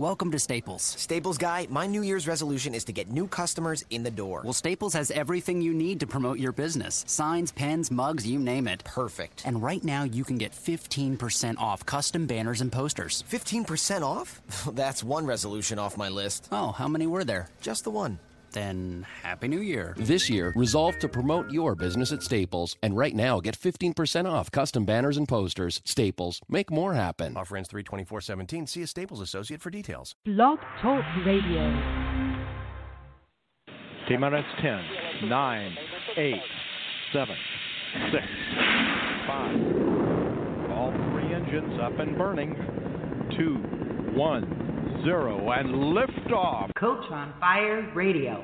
Welcome to Staples. Staples Guy, my New Year's resolution is to get new customers in the door. Well, Staples has everything you need to promote your business. Signs, pens, mugs, you name it. Perfect. And right now, you can get 15% off custom banners and posters. 15% off? That's one resolution off my list. Oh, how many were there? Just the one. Then, Happy New Year. This year, resolve to promote your business at Staples. And right now, get 15% off custom banners and posters. Staples. Make more happen. Offer ends 3/24/17. See a Staples associate for details. Blog Talk Radio. T-minus 10, 9, 8, 7, 6, 5. All three engines up and burning. 2, 1. 0 and lift off. Coach on Fire Radio.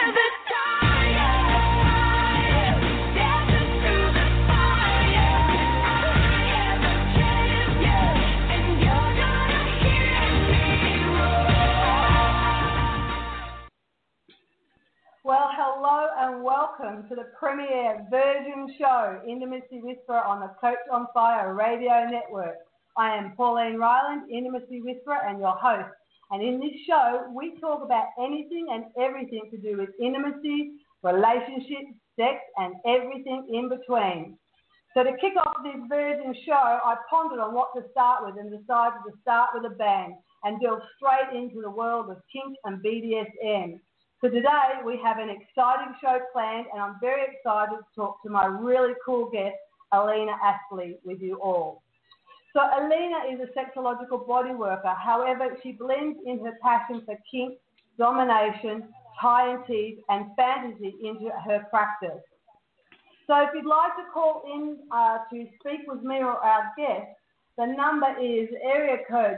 Well, hello and welcome to the premier Virgin show, Intimacy Whisperer on the Coach on Fire Radio Network. I am Pauline Ryland, Intimacy Whisperer and your host. And in this show, we talk about anything and everything to do with intimacy, relationships, sex, and everything in between. So to kick off this Virgin show, I pondered on what to start with and decided to start with a bang and delve straight into the world of kink and BDSM. So today, we have an exciting show planned, and I'm very excited to talk to my really cool guest, Alina Astley, with you all. So Alina is a sexological body worker. However, she blends in her passion for kink, domination, tie and tease, and fantasy into her practice. So if you'd like to call in to speak with me or our guest, the number is area code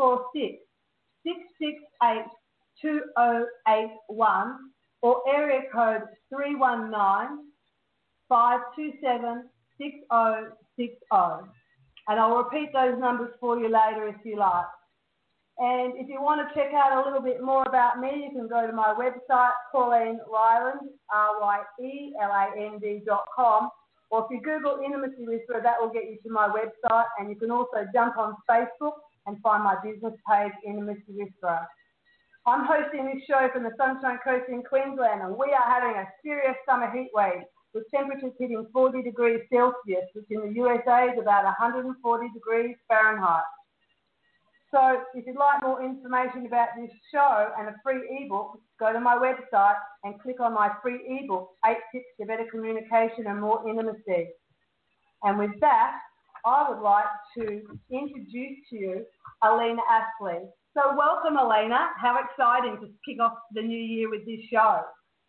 646-668-2081 or area code 319-527-6060. And I'll repeat those numbers for you later if you like. And if you want to check out a little bit more about me, you can go to my website, Pauline Ryland, RYELAND.com. Or if you Google Intimacy Whisperer, that will get you to my website. And you can also jump on Facebook and find my business page, Intimacy Whisperer. I'm hosting this show from the Sunshine Coast in Queensland, and we are having a serious summer heat wave, with temperatures hitting 40 degrees Celsius, which in the USA is about 140 degrees Fahrenheit. So if you'd like more information about this show and a free ebook, go to my website and click on my free ebook, 8 Tips to Better Communication and More Intimacy. And with that, I would like to introduce to you Alina Astley. So welcome, Alina. How exciting to kick off the new year with this show.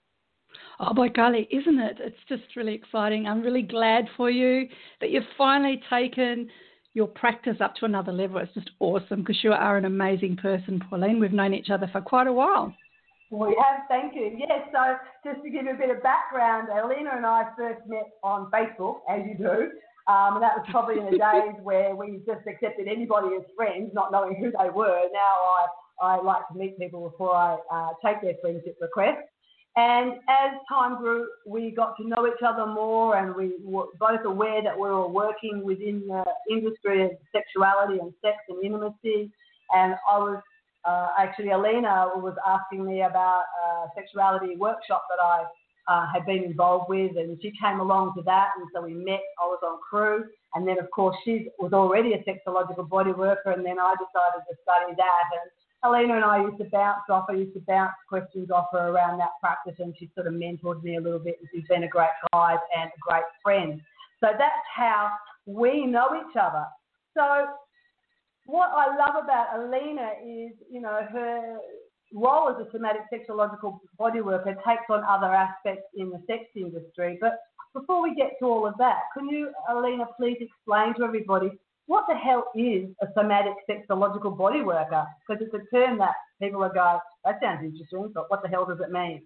Oh, by golly, isn't it? It's just really exciting. I'm really glad for you that you've finally taken your practice up to another level. It's just awesome because you are an amazing person, Pauline. We've known each other for quite a while. We have, thank you. Yes, so just to give you a bit of background, Alina and I first met on Facebook, as you do. And that was probably in the days where we just accepted anybody as friends, not knowing who they were. Now I like to meet people before I take their friendship requests. And as time grew, we got to know each other more, and we were both aware that we were working within the industry of sexuality and sex and intimacy. And I was actually, Alina was asking me about a sexuality workshop that I had been involved with, and she came along to that, and so we met. I was on crew, and then of course she was already a sexological body worker, and then I decided to study that. And Alina and I used to bounce questions off her around that practice, and she sort of mentored me a little bit, and she's been a great guide and a great friend. So that's how we know each other. So what I love about Alina is, you know, her role as a somatic sexological body worker takes on other aspects in the sex industry. But before we get to all of that, can you, Alina, please explain to everybody what the hell is a somatic sexological body worker? Because it's a term that people are going, that sounds interesting, but what the hell does it mean?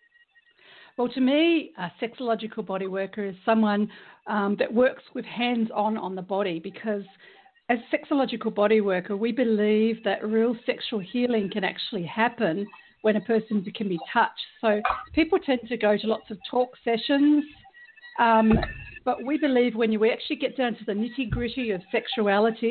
Well, to me, a sexological body worker is someone that works with hands-on the body, because as a sexological body worker, we believe that real sexual healing can actually happen when a person can be touched. So people tend to go to lots of talk sessions, but we believe when you actually get down to the nitty-gritty of sexuality,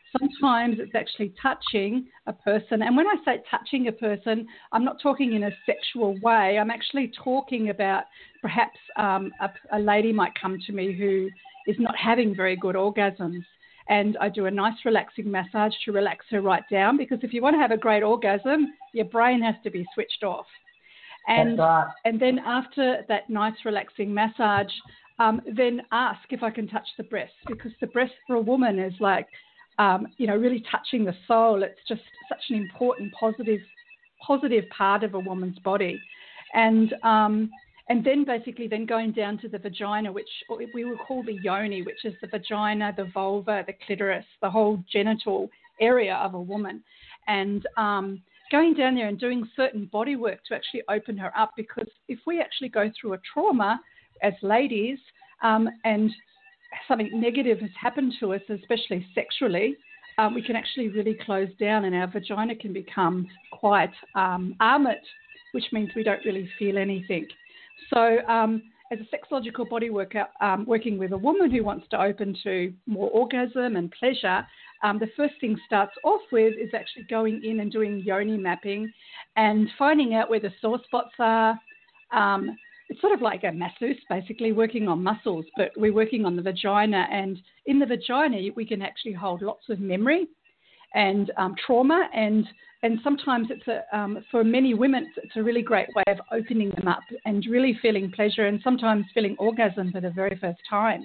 Sometimes it's actually touching a person. And when I say touching a person, I'm not talking in a sexual way. I'm actually talking about perhaps a lady might come to me who is not having very good orgasms. And I do a nice relaxing massage to relax her right down, because if you want to have a great orgasm, your brain has to be switched off. And then after that nice relaxing massage, then ask if I can touch the breast, because the breast for a woman is like, really touching the soul. It's just such an important, positive part of a woman's body. And then basically then going down to the vagina, which we will call the yoni, which is the vagina, the vulva, the clitoris, the whole genital area of a woman. And going down there and doing certain body work to actually open her up, because if we actually go through a trauma as ladies and something negative has happened to us, especially sexually, we can actually really close down, and our vagina can become quite armored, which means we don't really feel anything. So as a sexological body worker, working with a woman who wants to open to more orgasm and pleasure, the first thing starts off with is actually going in and doing yoni mapping and finding out where the sore spots are. It's sort of like a masseuse, basically, working on muscles, but we're working on the vagina. And in the vagina, we can actually hold lots of memory and trauma. And sometimes it's for many women, it's a really great way of opening them up and really feeling pleasure, and sometimes feeling orgasm for the very first time.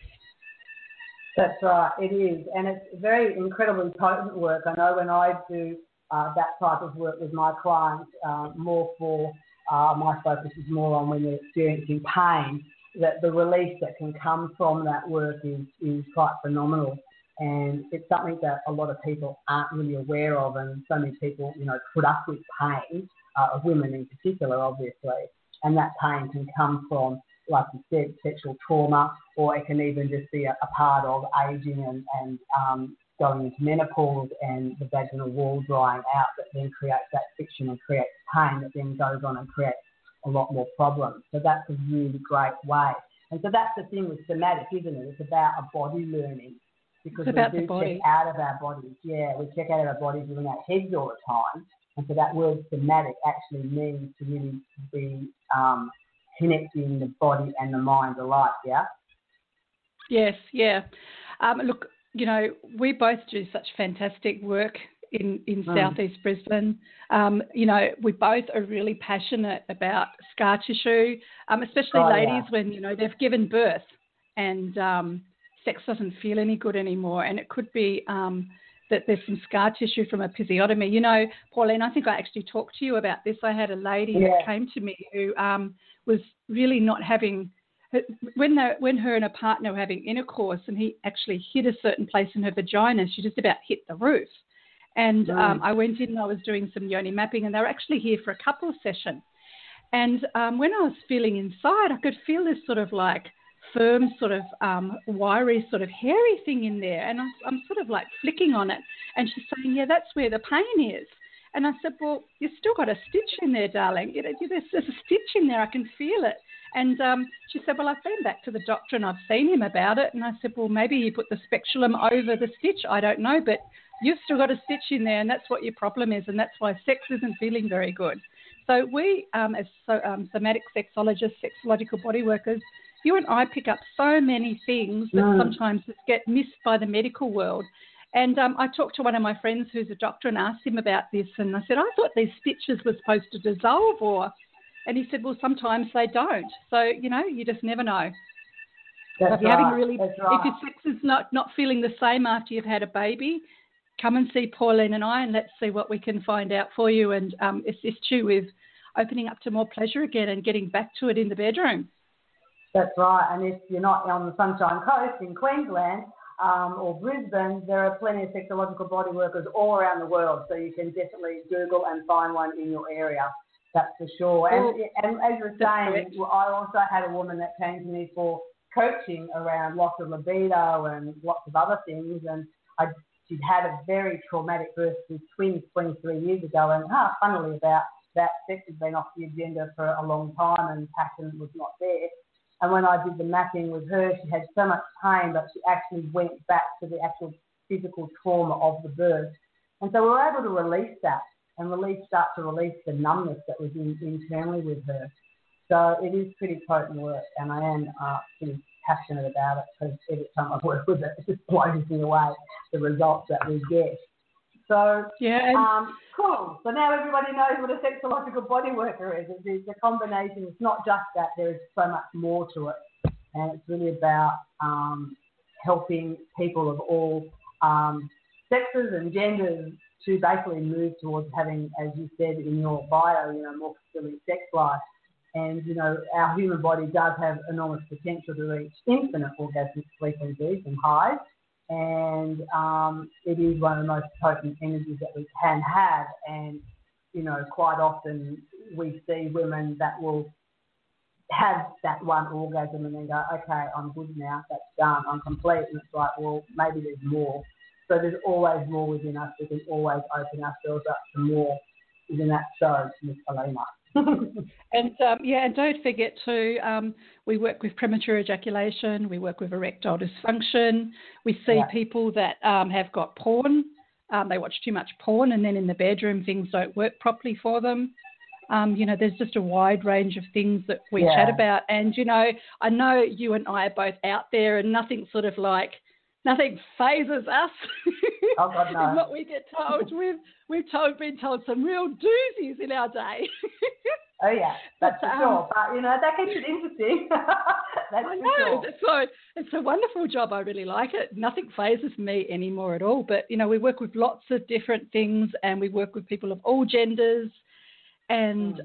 That's right, it is. And it's very incredibly potent work. I know when I do that type of work with my clients, more for my focus is more on when they're experiencing pain, that the release that can come from that work is quite phenomenal. And it's something that a lot of people aren't really aware of, and so many people, put up with pain, women in particular, obviously. And that pain can come from, like you said, sexual trauma, or it can even just be a part of aging and going into menopause and the vaginal wall drying out, that then creates that friction and creates pain that then goes on and creates a lot more problems. So that's a really great way. And so that's the thing with somatic, isn't it? It's about a body learning, because we do check out of our bodies. Yeah, we check out of our bodies in our heads all the time. And so that word somatic actually means to really be connecting the body and the mind alike, yeah? Yes, yeah. Look, we both do such fantastic work in southeast Brisbane. We both are really passionate about scar tissue, especially ladies when, they've given birth and sex doesn't feel any good anymore. And it could be that there's some scar tissue from a episiotomy. Pauline, I think I actually talked to you about this. I had a lady that came to me who was really not having... When her and her partner were having intercourse and he actually hit a certain place in her vagina, she just about hit the roof. And I went in and I was doing some yoni mapping, and they were actually here for a couple of sessions. And when I was feeling inside, I could feel this sort of like firm, sort of wiry, sort of hairy thing in there. And I'm sort of like flicking on it. And she's saying, yeah, that's where the pain is. And I said, well, you've still got a stitch in there, darling. There's a stitch in there. I can feel it. And she said, well, I've been back to the doctor and I've seen him about it. And I said, well, maybe he put the speculum over the stitch. I don't know, but you've still got a stitch in there, and that's what your problem is, and that's why sex isn't feeling very good. So we, as somatic sexologists, sexological body workers, you and I pick up so many things that sometimes just get missed by the medical world. And I talked to one of my friends who's a doctor and asked him about this, and I said, I thought these stitches were supposed to dissolve, and he said, well, sometimes they don't. So, you just never know. If you're if your sex is not feeling the same after you've had a baby, come and see Pauline and I, and let's see what we can find out for you and assist you with opening up to more pleasure again and getting back to it in the bedroom. That's right. And if you're not on the Sunshine Coast in Queensland or Brisbane, there are plenty of sexological body workers all around the world. So you can definitely Google and find one in your area. That's for sure. And as you're saying, I also had a woman that came to me for coaching around loss of libido and lots of other things. And she'd had a very traumatic birth with twins 23 years ago. And funnily about that, sex has been off the agenda for a long time and passion was not there. And when I did the mapping with her, she had so much pain, but she actually went back to the actual physical trauma of the birth. And so we were able to release that and start to release the numbness that was internally with her. So it is pretty potent work, and I am pretty passionate about it because every time I work with it, it just blows me away, the results that we get. So, cool. So now everybody knows what a sexological body worker is. It's a combination. It's not just that. There's so much more to it. And it's really about helping people of all sexes and genders to basically move towards having, as you said in your bio, more fulfilling sex life. And, our human body does have enormous potential to reach infinite orgasmic frequencies and highs. And it is one of the most potent energies that we can have. And, quite often we see women that will have that one orgasm and then go, okay, I'm good now, that's done, I'm complete. And it's like, well, maybe there's more. So there's always more within us. We can always open ourselves up to more. Isn't that so, Miss Elena? And don't forget to, we work with premature ejaculation, we work with erectile dysfunction. We see people that have got porn, they watch too much porn, and then in the bedroom things don't work properly for them. There's just a wide range of things that we chat about. And, I know you and I are both out there and nothing phases us. Oh, God, no. Is what we get told. We've been told some real doozies in our day. Oh, yeah, that's for sure. But, that keeps it interesting. That's I know. Sure. So it's a wonderful job. I really like it. Nothing phases me anymore at all. But, we work with lots of different things and we work with people of all genders. And,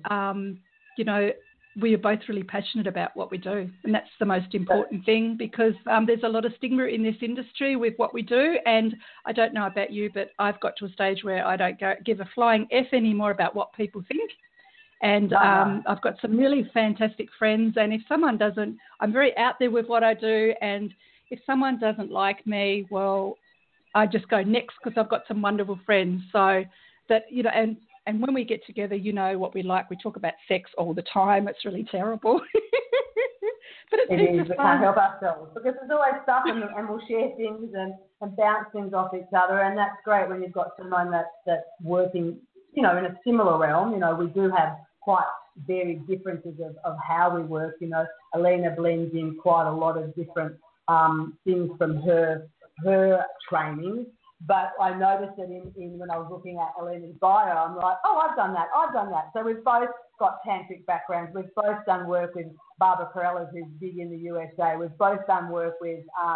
we are both really passionate about what we do. And that's the most important thing because there's a lot of stigma in this industry with what we do. And I don't know about you, but I've got to a stage where I don't give a flying F anymore about what people think. And I've got some really fantastic friends. And if someone doesn't, I'm very out there with what I do. And if someone doesn't like me, well, I just go next because I've got some wonderful friends. So that, and when we get together, what we like. We talk about sex all the time. It's really terrible. But it is. We can't help ourselves because there's always stuff and we'll share things and bounce things off each other. And that's great when you've got someone that's working, in a similar realm. We do have quite varied differences of how we work. Elena blends in quite a lot of different things from her training. But I noticed that in when I was looking at Elena's bio, I'm like, oh, I've done that. So we've both got tantric backgrounds. We've both done work with Barbara Perella, who's big in the USA. We've both done work with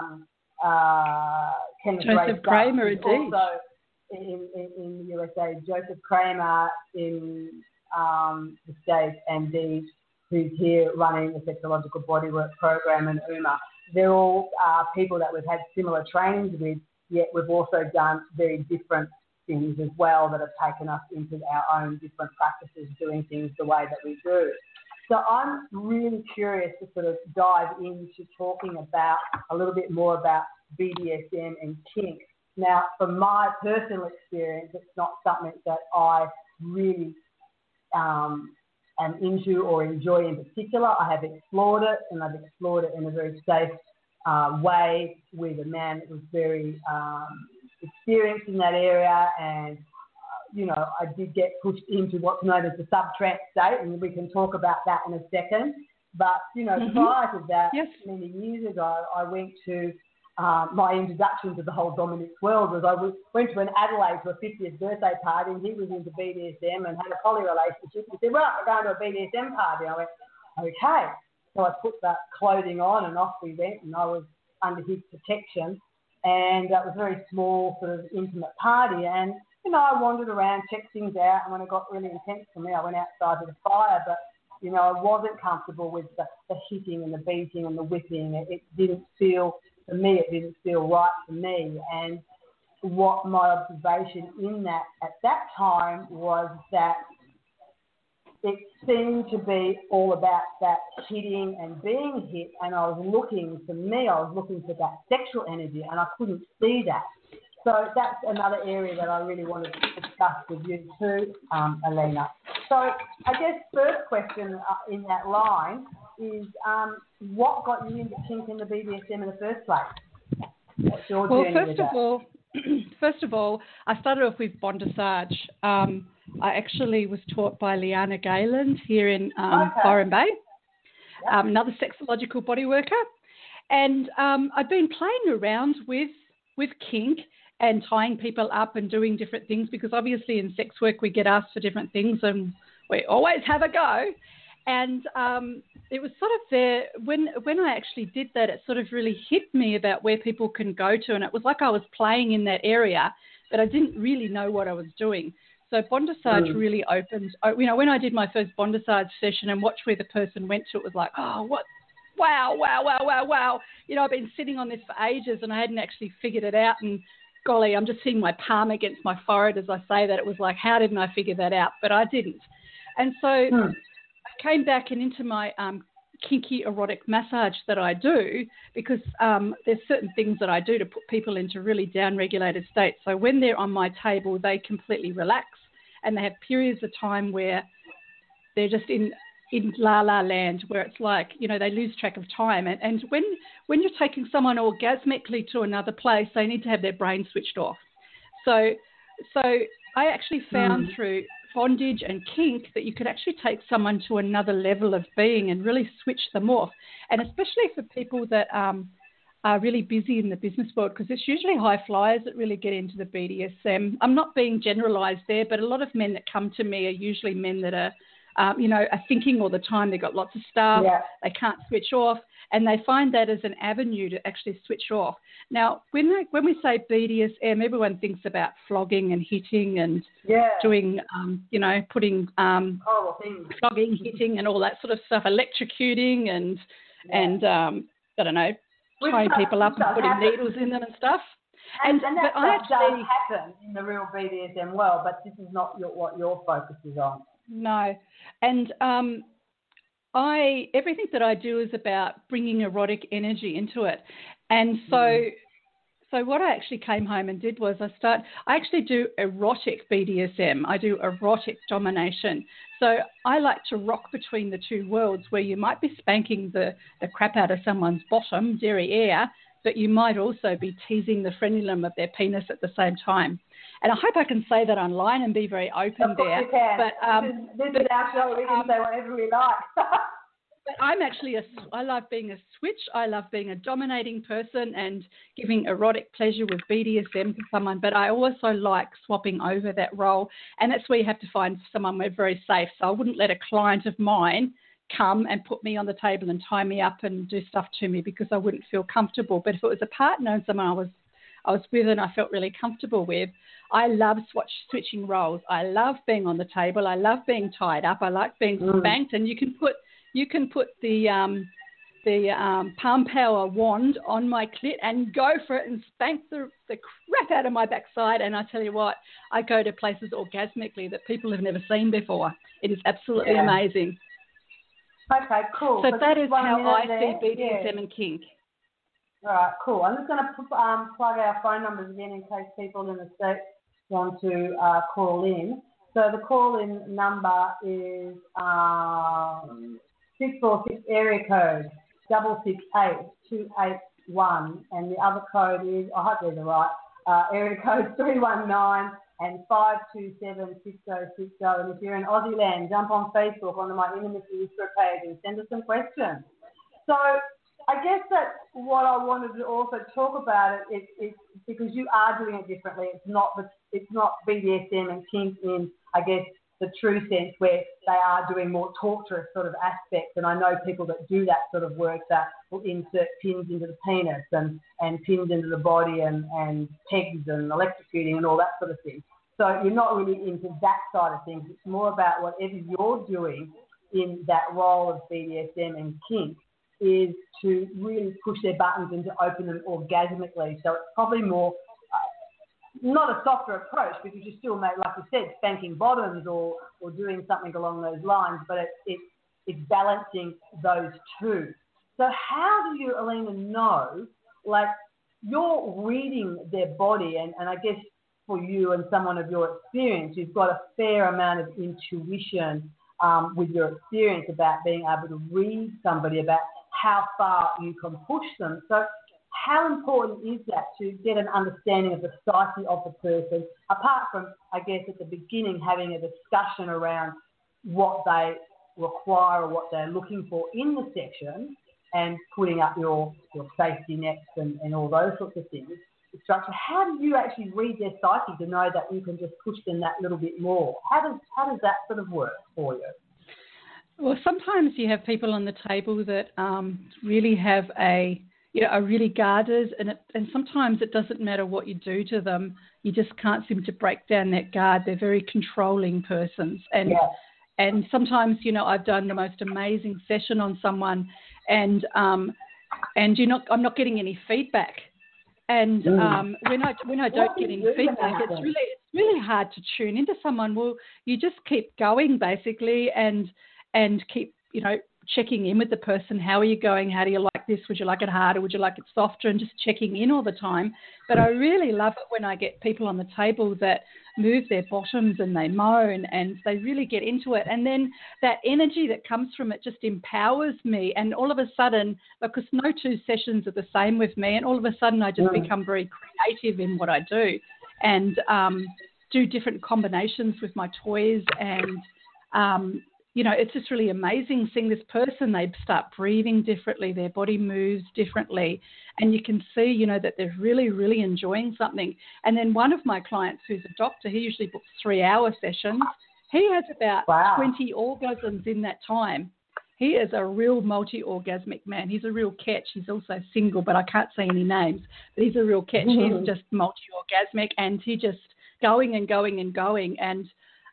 Joseph Kramer, indeed. Also in the USA, Joseph Kramer in the States, and Dee, who's here running the Sexological Bodywork program, and Uma. They're all people that we've had similar trainings with. Yet we've also done very different things as well that have taken us into our own different practices, doing things the way that we do. So I'm really curious to sort of dive into talking about a little bit more about BDSM and kink. Now, from my personal experience, it's not something that I really am into or enjoy in particular. I have explored it, and I've explored it in a very safe way with a man that was very experienced in that area, and I did get pushed into what's known as the sub-trance state, and we can talk about that in a second. But prior to that, many years ago, I went to my introduction to the whole Dominic's world was I went to an Adelaide to a 50th birthday party, and he was into BDSM and had a poly relationship. He said, "Well, we're going to a BDSM party." I went, "Okay." So I put that clothing on and off we went, and I was under his protection. And it was a very small, sort of intimate party. And, I wandered around, checked things out. And when it got really intense for me, I went outside to the fire. But, I wasn't comfortable with the hitting and the beating and the whipping. It didn't feel, for me, it didn't feel right for me. And what my observation in that at that time was that it seemed to be all about that hitting and being hit, and I was looking for that sexual energy, and I couldn't see that. So that's another area that I really wanted to discuss with you too, Elena. So I guess first question in that line is what got you into kink and the BDSM in the first place? What's your journey with that? first of all, I started off with bondage. I actually was taught by Liana Gayland here in Byron Bay, another sexological body worker. And I've been playing around with kink and tying people up and doing different things, because obviously in sex work we get asked for different things and we always have a go. And it was sort of there when I actually did that, it sort of really hit me about where people can go to. And it was like I was playing in that area, but I didn't really know what I was doing. So bondage really opened, you know, when I did my first bondage session and watched where the person went to, it was like, oh, what? Wow. You know, I've been sitting on this for ages and I hadn't actually figured it out. And golly, I'm just seeing my palm against my forehead as I say that. It was like, how didn't I figure that out? But I didn't. And so I came back and into my kinky erotic massage that I do, because there's certain things that I do to put people into really down-regulated states. So when they're on my table, they completely relax and they have periods of time where they're just in la-la land, where it's like, you know, they lose track of time. And when you're taking someone orgasmically to another place, they need to have their brain switched off. So I actually found through bondage and kink that you could actually take someone to another level of being and really switch them off. And especially for people that are really busy in the business world, because it's usually high flyers that really get into the BDSM. I'm not being generalised there, but a lot of men that come to me are usually men that are are thinking all the time. They've got lots of stuff. Yeah. They can't switch off, and they find that as an avenue to actually switch off. Now, when we say BDSM, everyone thinks about flogging and hitting and doing, putting flogging, hitting, and all that sort of stuff, electrocuting and I don't know, tying people up and putting needles in them and stuff. And that stuff does happen in the real BDSM world, but this is not what your focus is on. No. And everything that I do is about bringing erotic energy into it. And so what I actually came home and did was I actually do erotic BDSM. I do erotic domination. So I like to rock between the two worlds, where you might be spanking the crap out of someone's bottom, derriere, but you might also be teasing the frenulum of their penis at the same time. And I hope I can say that online and be very open there. You can. But this is our show. We can say whatever we like. But I'm actually I love being a switch. I love being a dominating person and giving erotic pleasure with BDSM to someone. But I also like swapping over that role. And that's where you have to find someone where very safe. So I wouldn't let a client of mine come and put me on the table and tie me up and do stuff to me, because I wouldn't feel comfortable. But if it was a partner and someone I was with and I felt really comfortable with, I love switching roles. I love being on the table. I love being tied up. I like being spanked. And you can put the Palm Power wand on my clit and go for it and spank the crap out of my backside. And I tell you what, I go to places orgasmically that people have never seen before. It is absolutely amazing. Okay, cool. So that is how I see BDSM and kink. All right, cool. I'm just going to plug our phone numbers again in case people in the States want to call in. So the call-in number is 646 area code 668-281, and the other code is, I hope these are right, area code 319 and 527-6060. And if you're in Aussie land, jump on Facebook onto my Intimacy Whisperer page and send us some questions. So I guess that what I wanted to also talk about is because you are doing it differently. It's not BDSM and kink in, I guess, the true sense, where they are doing more torturous sort of aspects. And I know people that do that sort of work that will insert pins into the penis and pins into the body and pegs and electrocuting and all that sort of thing. So you're not really into that side of things. It's more about whatever you're doing in that role of BDSM and kink is to really push their buttons and to open them orgasmically. So it's probably more not a softer approach, because you still make, like you said, spanking bottoms or doing something along those lines, but it's balancing those two. So how do you, Alina, know, like, you're reading their body, and I guess for you and someone of your experience, you've got a fair amount of intuition with your experience about being able to read somebody, about how far you can push them. So how important is that to get an understanding of the psyche of the person, apart from, I guess, at the beginning having a discussion around what they require or what they're looking for in the session and putting up your safety nets and all those sorts of things, the structure. How do you actually read their psyche to know that you can just push them that little bit more? How does that sort of work for you? Well, sometimes you have people on the table that really have are really guarded, and sometimes it doesn't matter what you do to them, you just can't seem to break down that guard. They're very controlling persons, and sometimes, I've done the most amazing session on someone, and I'm not getting any feedback, and when I don't get any feedback, it's really hard to tune into someone. Well, you just keep going basically, and keep checking in with the person. How are you going? How do you like this? Would you like it harder? Would you like it softer? And just checking in all the time. But I really love it when I get people on the table that move their bottoms and they moan and they really get into it. And then that energy that comes from it just empowers me. And all of a sudden, because no two sessions are the same with me, and all of a sudden I just become very creative in what I do and do different combinations with my toys and it's just really amazing seeing this person. They start breathing differently, their body moves differently, and you can see, that they're really, really enjoying something. And then one of my clients who's a doctor, he usually books 3-hour sessions. He has about 20 orgasms in that time. He is a real multi-orgasmic man. He's a real catch. He's also single, but I can't say any names. But he's a real catch. He's just multi-orgasmic, and he just going and going and going. And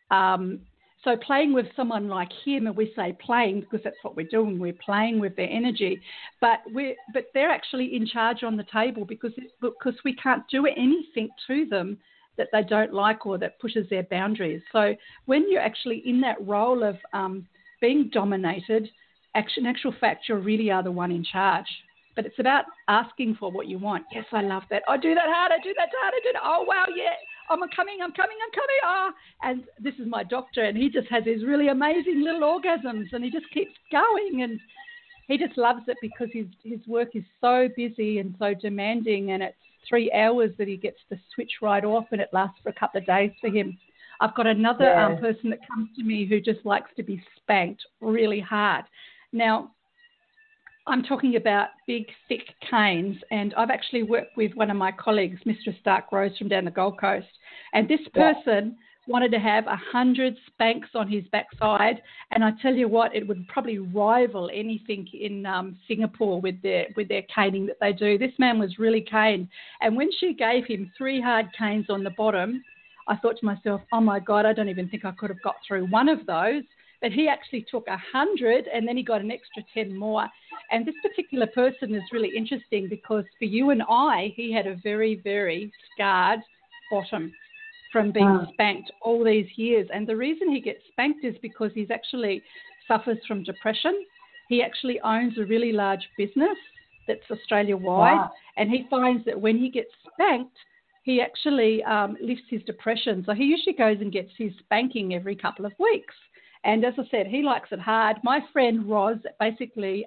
so playing with someone like him, and we say playing because that's what we're doing. We're playing with their energy, but they're actually in charge on the table because we can't do anything to them that they don't like or that pushes their boundaries. So when you're actually in that role of being dominated, in actual fact, you really are the one in charge. But it's about asking for what you want. Yes, I love that. I do that hard. I do that hard. I do that. Oh, wow, yeah. I'm coming. Oh. And this is my doctor, and he just has these really amazing little orgasms, and he just keeps going. And he just loves it because his work is so busy and so demanding, and it's 3 hours that he gets to switch right off, and it lasts for a couple of days for him. I've got another person that comes to me who just likes to be spanked really hard. Now, I'm talking about big, thick canes, and I've actually worked with one of my colleagues, Mistress Dark Rose from down the Gold Coast, and this person wanted to have 100 spanks on his backside, and I tell you what, it would probably rival anything in Singapore with their caning that they do. This man was really caned, and when she gave him 3 hard canes on the bottom, I thought to myself, oh my God, I don't even think I could have got through one of those. But he actually took 100 and then he got an extra 10 more. And this particular person is really interesting because for you and I, he had a very, very scarred bottom from being spanked all these years. And the reason he gets spanked is because he's actually suffers from depression. He actually owns a really large business that's Australia-wide. And he finds that when he gets spanked, he actually lifts his depression. So he usually goes and gets his spanking every couple of weeks. And as I said, he likes it hard. My friend Rose basically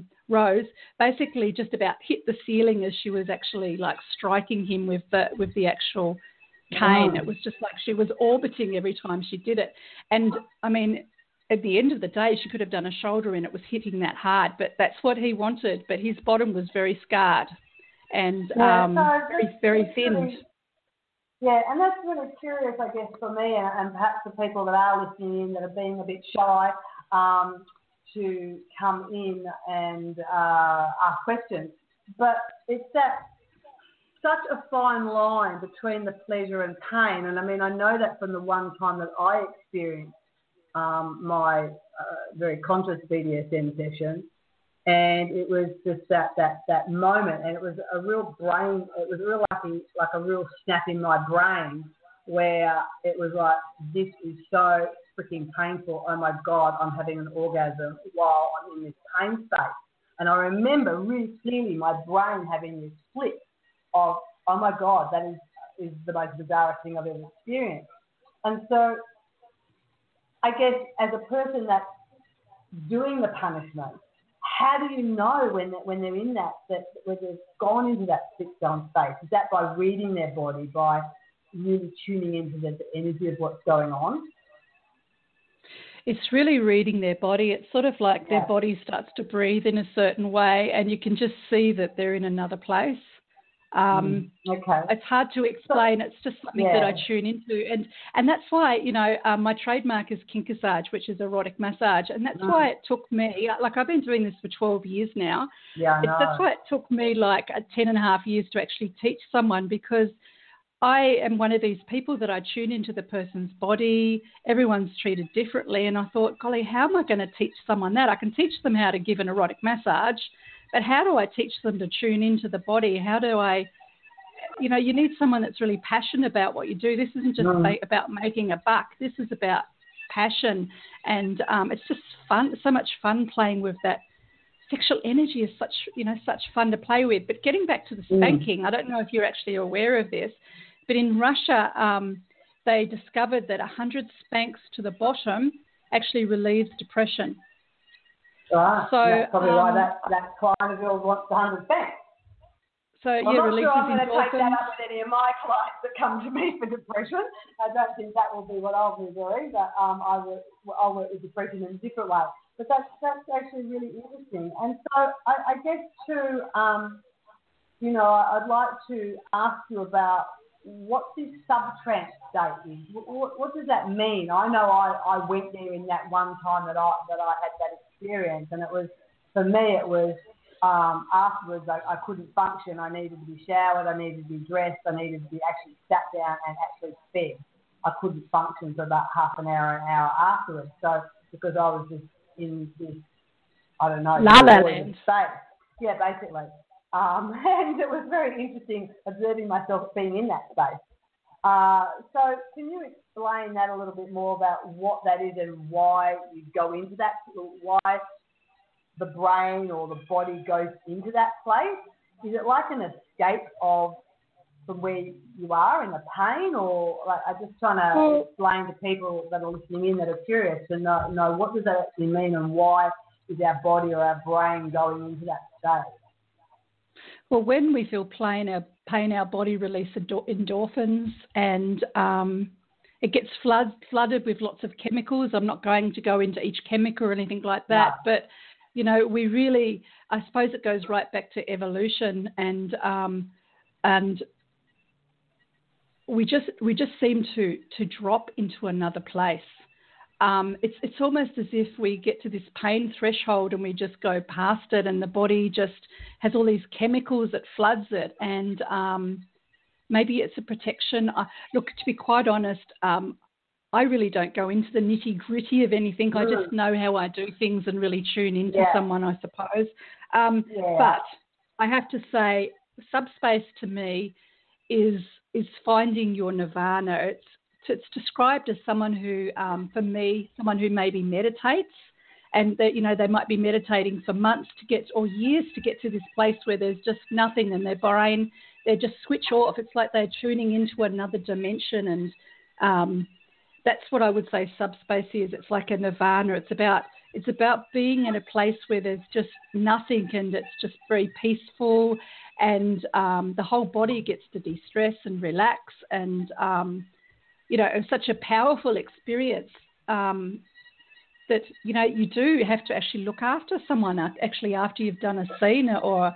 just about hit the ceiling as she was actually like striking him with the actual cane. It was just like she was orbiting every time she did it. And I mean, at the end of the day, she could have done a shoulder and it was hitting that hard, but that's what he wanted. But his bottom was very scarred and very thin. Yeah, and that's really curious, I guess, for me and perhaps the people that are listening in that are being a bit shy to come in and ask questions. But it's that such a fine line between the pleasure and pain. And, I mean, I know that from the one time that I experienced my very conscious BDSM session, and it was just that moment, and it was a real brain, it was real like a real snap in my brain where it was like, this is so freaking painful. Oh my God, I'm having an orgasm while I'm in this pain state. And I remember really clearly my brain having this flip of, oh my God, that is the most bizarre thing I've ever experienced. And so I guess as a person that's doing the punishment, how do you know when they're in that when they've gone into that sit zone space? Is that by reading their body, by really tuning into the energy of what's going on? It's really reading their body. It's sort of like their body starts to breathe in a certain way, and you can just see that they're in another place. It's hard to explain. It's just something that I tune into, and that's why my trademark is Kinkassage, which is erotic massage, and that's why it took me. Like, I've been doing this for 12 years now. That's why it took me like 10.5 years to actually teach someone, because I am one of these people that I tune into the person's body. Everyone's treated differently, and I thought, golly, how am I going to teach someone that? I can teach them how to give an erotic massage, but how do I teach them to tune into the body? How do I, you need someone that's really passionate about what you do. This isn't just about making a buck. This is about passion, and it's just fun. So much fun playing with that. Sexual energy is such fun to play with. But getting back to the spanking, I don't know if you're actually aware of this, but in Russia, they discovered that 100 spanks to the bottom actually relieves depression. Right. So that's probably why that client of yours wants 100 spanks. So releases endorphins. I'm not sure I'm going to take that up with any of my clients that come to me for depression. I don't think that will be what I'll be doing, but I'll work with depression in a different way. But that's actually really interesting. And so I guess too, I'd like to ask you about what this sub-trance state is. What does that mean? I know I went there in that one time that I had that experience, and it was, for me, it was afterwards I couldn't function. I needed to be showered, I needed to be dressed, I needed to be actually sat down and actually fed. I couldn't function for about half an hour afterwards. So because I was just in this, I don't know, La La Land state. Yeah, basically. And it was very interesting observing myself being in that space. So can you explain that a little bit more about what that is and why you go into that, why the brain or the body goes into that place? Is it like an escape from where you are in the pain, or like, I'm just trying to explain to people that are listening in that are curious to know what does that actually mean, and why is our body or our brain going into that state? Well, when we feel pain, our body releases endorphins, and it gets flooded with lots of chemicals. I'm not going to go into each chemical or anything like that, but we really, I suppose it goes right back to evolution, and we just seem to drop into another place. It's almost as if we get to this pain threshold and we just go past it, and the body just has all these chemicals that floods it, and maybe it's a protection. Look, to be quite honest, I really don't go into the nitty-gritty of anything. I just know how I do things and really tune into someone, I suppose. But I have to say, subspace to me is finding your nirvana. It's described as someone who, for me, someone who maybe meditates, and that they might be meditating for months or years to get to this place where there's just nothing, and their brain, they just switch off. It's like they're tuning into another dimension, and that's what I would say subspace is. It's like a nirvana. It's about being in a place where there's just nothing, and it's just very peaceful, and the whole body gets to de-stress and relax, and it's such a powerful experience that you do have to actually look after someone actually after you've done a scene or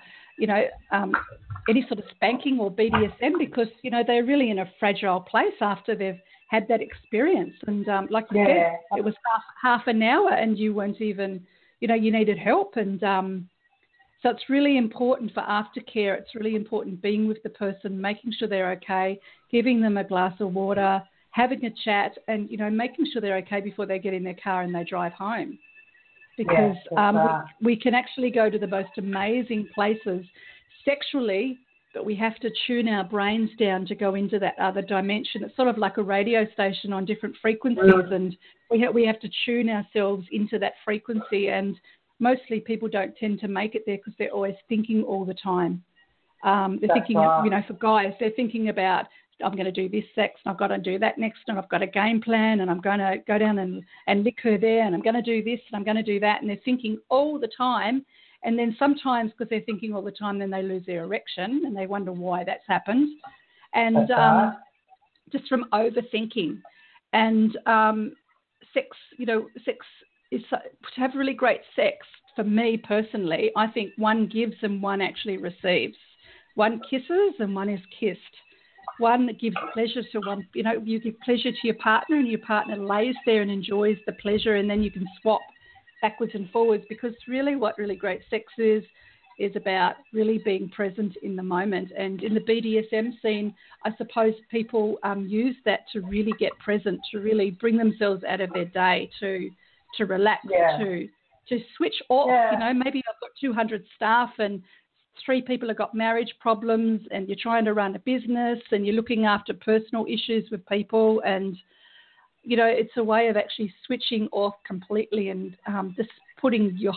any sort of spanking or BDSM, because they're really in a fragile place after they've had that experience. And like you said, it was half an hour and you weren't even, you needed help. And so it's really important for aftercare. It's really important being with the person, making sure they're okay, giving them a glass of water, having a chat, and, making sure they're okay before they get in their car and they drive home. Because we can actually go to the most amazing places sexually, but we have to tune our brains down to go into that other dimension. It's sort of like a radio station on different frequencies, and we have to tune ourselves into that frequency. And mostly people don't tend to make it there because they're always thinking all the time. They're thinking, for guys, they're thinking about, I'm going to do this sex, and I've got to do that next, and I've got a game plan, and I'm going to go down and lick her there, and I'm going to do this, and I'm going to do that. And they're thinking all the time, And then sometimes, because they're thinking all the time, then they lose their erection and they wonder why that's happened. And just from overthinking. And sex is to have really great sex. For me personally, I think one gives and one actually receives. One kisses and one is kissed. One gives pleasure to one, you give pleasure to your partner and your partner lays there and enjoys the pleasure, and then you can swap backwards and forwards, because really what really great sex is about really being present in the moment. And in the BDSM scene, I suppose people use that to really get present, to really bring themselves out of their day, to relax, to switch off. Maybe I've got 200 staff and 3 people have got marriage problems, and you're trying to run a business and you're looking after personal issues with people, and it's a way of actually switching off completely and just putting the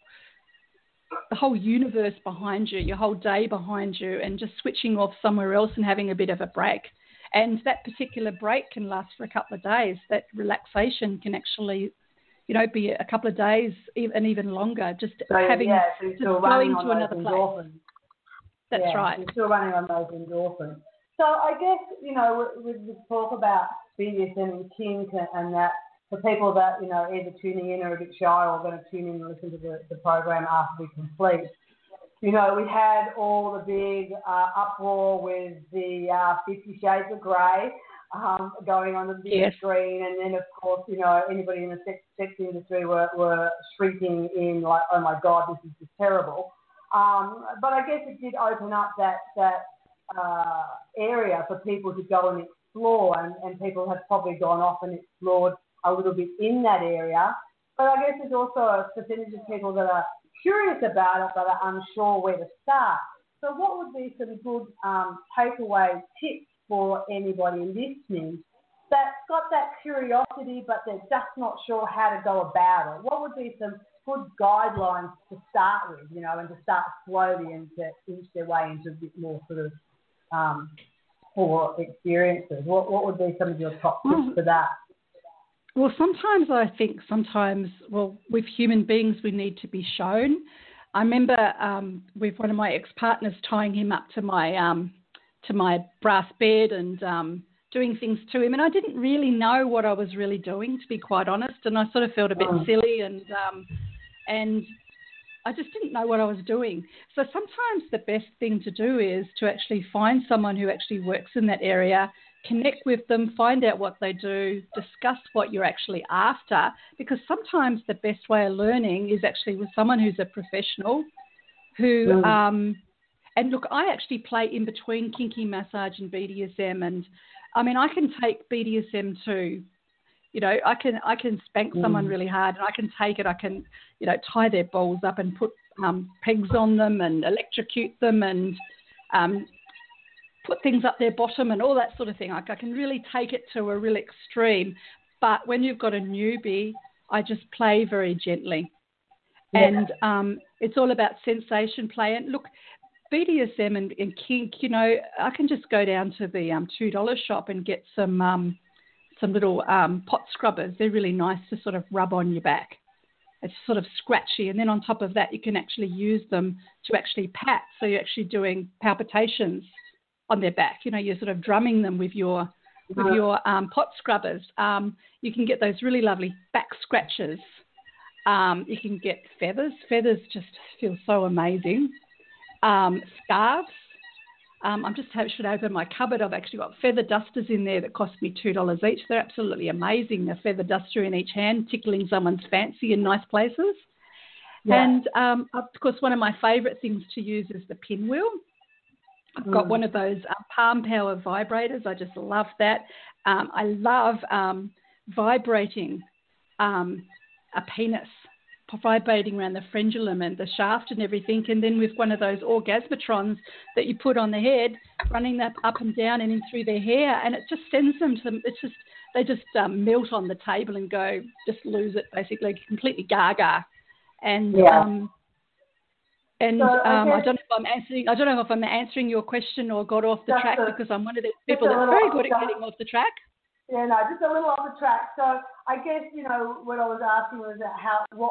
whole universe behind you, your whole day behind you, and just switching off somewhere else and having a bit of a break. And that particular break can last for a couple of days. That relaxation can actually be a couple of days and even longer, just going to another place. That's right. You're still running on those endorphins. So I guess, we talk about BDSM and kink and that for people that, either tuning in or a bit shy or going to tune in and listen to the program after we complete. We had all the big uproar with the 50 Shades of Grey going on the big screen, and then of course anybody in the sex industry were shrieking in like, oh my God, this is just terrible. But I guess it did open up that area for people to go and explore, and people have probably gone off and explored a little bit in that area. But I guess there's also a percentage of people that are curious about it but are unsure where to start. So what would be some good takeaway tips for anybody listening that's got that curiosity but they're just not sure how to go about it? What would be some good guidelines to start with, and to start slowly and to inch their way into a bit more sort of for experiences? What would be some of your top tips for that? Well, I think with human beings, we need to be shown. I remember with one of my ex-partners tying him up to my brass bed and doing things to him, and I didn't really know what I was really doing, to be quite honest, and I sort of felt a bit silly, and I just didn't know what I was doing. So sometimes the best thing to do is to actually find someone who actually works in that area, connect with them, find out what they do, discuss what you're actually after, because sometimes the best way of learning is actually with someone who's a professional who and look, I actually play in between kinky massage and BDSM, and I mean I can take BDSM to, I can spank someone really hard, and I can take it, I can, tie their balls up and put pegs on them and electrocute them and put things up their bottom and all that sort of thing. I can really take it to a real extreme. But when you've got a newbie, I just play very gently. Yeah. And it's all about sensation play. And look, BDSM and kink, I can just go down to the $2 shop and get some little pot scrubbers. They're really nice to sort of rub on your back. It's sort of scratchy. And then on top of that, you can actually use them to actually pat. So you're actually doing palpitations on their back. You're sort of drumming them with your pot scrubbers. You can get those really lovely back scratches. You can get feathers. Feathers just feel so amazing. Scarves. I should open my cupboard. I've actually got feather dusters in there that cost me $2 each. They're absolutely amazing. A feather duster in each hand, tickling someone's fancy in nice places. Yeah. And, of course, one of my favourite things to use is the pinwheel. I've got one of those Palm Power vibrators. I just love that. I love vibrating a penis, vibrating around the frenulum and the shaft and everything, and then with one of those orgasmatrons that you put on the head, running that up and down and in through their hair, and it just sends them to, they just melt on the table and go, just lose it, basically, completely gaga. And so, I don't know if I'm answering your question or got off the track, because I'm one of those people that's very good at getting off the track. Yeah, no, just a little off the track. So I guess, what I was asking was what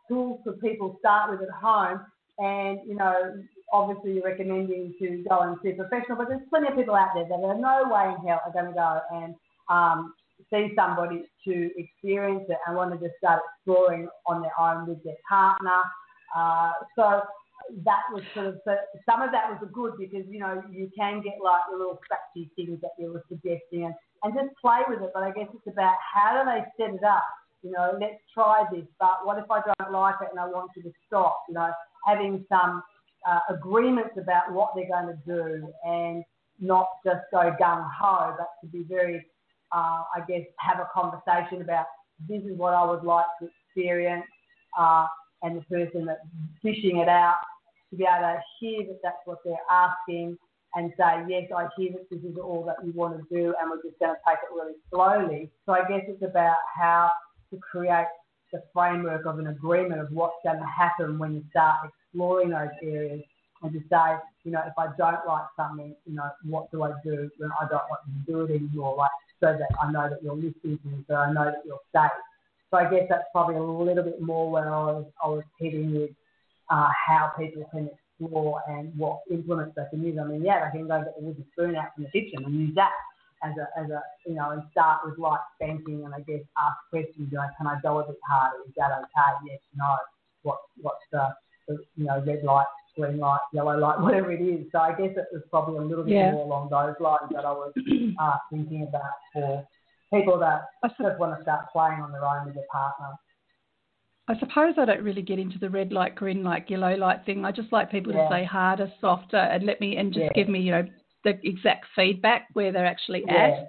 tools could people start with at home? And, you know, obviously you're recommending to go and see a professional, but there's plenty of people out there that are no way in hell are going to go and see somebody to experience it and want to just start exploring on their own with their partner. So that was sort of, some of that was good because, you know, you can get like the little scratchy things that you were suggesting and just play with it. But I guess it's about how do they set it up? You know, let's try this, but what if I don't like it and I want you to stop? You know, having some agreements about what they're going to do and not just go gung-ho, but to be very, I guess, have a conversation about this is what I would like to experience, and the person that's dishing it out to be able to hear that that's what they're asking and say, yes, I hear that this is all that you want to do and we're just going to take it really slowly. So I guess it's about how to create the framework of an agreement of what's going to happen when you start exploring those areas and to say, you know, if I don't like something, you know, what do I do when I don't want you to do it anymore, like, so that I know that you're listening to me, so I know that you're safe. So I guess that's probably a little bit more where I was heading with how people can explore and what implements they can use. I mean, yeah, they can go and get the wooden spoon out from the kitchen and use that as a you know, and start with light spanking and I guess ask questions, you know, can I go a bit harder? Is that okay? Yes, no. What's the you know, red light, green light, yellow light, whatever it is. So I guess it was probably a little bit more along those lines that I was thinking about for people that just want to start playing on their own with their partner. I suppose I don't really get into the red light, green light, yellow light thing. I just like people to say harder, softer, and just give me, you know, the exact feedback where they're actually at.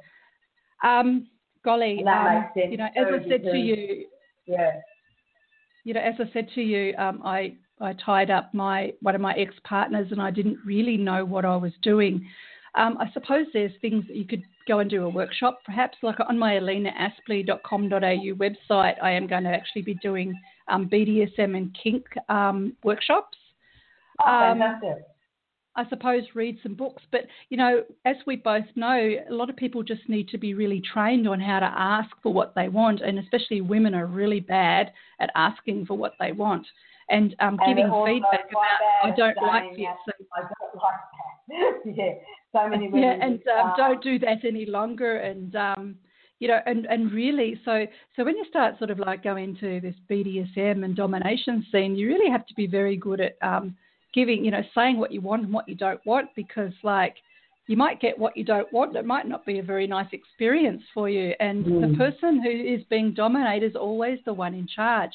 Golly, you know, as I said to you, you know, as I said to you, I tied up one of my ex-partners and I didn't really know what I was doing. I suppose there's things that you could go and do a workshop, perhaps like on my alinaaspley.com.au website. I am going to actually be doing BDSM and kink workshops. Fantastic. I suppose read some books, but, you know, as we both know, a lot of people just need to be really trained on how to ask for what they want, and especially women are really bad at asking for what they want and giving feedback about, I don't like this. I don't like that. So many women. Yeah, and don't do that any longer, and you know, and really, so when you start sort of like going into this BDSM and domination scene, you really have to be very good at giving, you know, saying what you want and what you don't want, because like you might get what you don't want. It might not be a very nice experience for you. And the person who is being dominated is always the one in charge.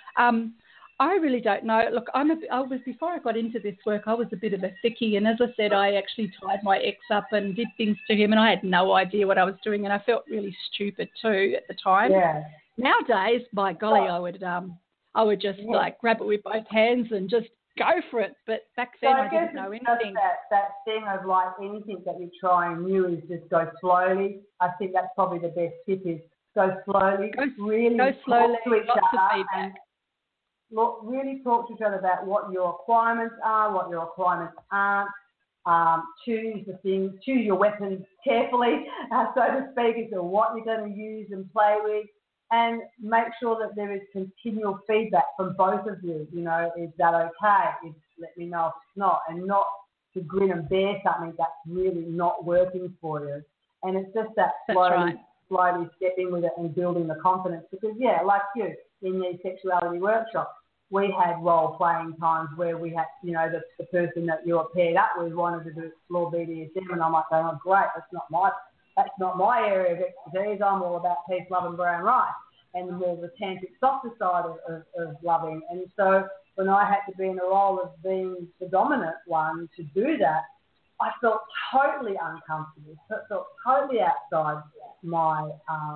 I really don't know. Look, before I got into this work, I was a bit of a thickie. And as I said, I actually tied my ex up and did things to him, and I had no idea what I was doing. And I felt really stupid too at the time. Yeah. Nowadays, by golly, I would just like grab it with both hands and just go for it. But back then I didn't know anything. That thing of like anything that you're trying new is just go slowly. I think that's probably the best tip is go slowly. Go slowly. Talk to each other and really talk to each other about what your requirements are, what your requirements aren't. Choose your weapons carefully, so to speak, as to what you're going to use and play with. And make sure that there is continual feedback from both of you. You know, is that okay? Let me know if it's not. And not to grin and bear something that's really not working for you. And it's just that slowly stepping with it and building the confidence. Because, yeah, like you, in these sexuality workshops, we had role-playing times where we had, you know, the person that you were paired up with wanted to explore BDSM, and I'm like, oh, great, that's not my area of expertise. I'm all about peace, love and brown rice and the more the tantric softer side of loving. And so when I had to be in a role of being the dominant one to do that, I felt totally uncomfortable, felt totally outside my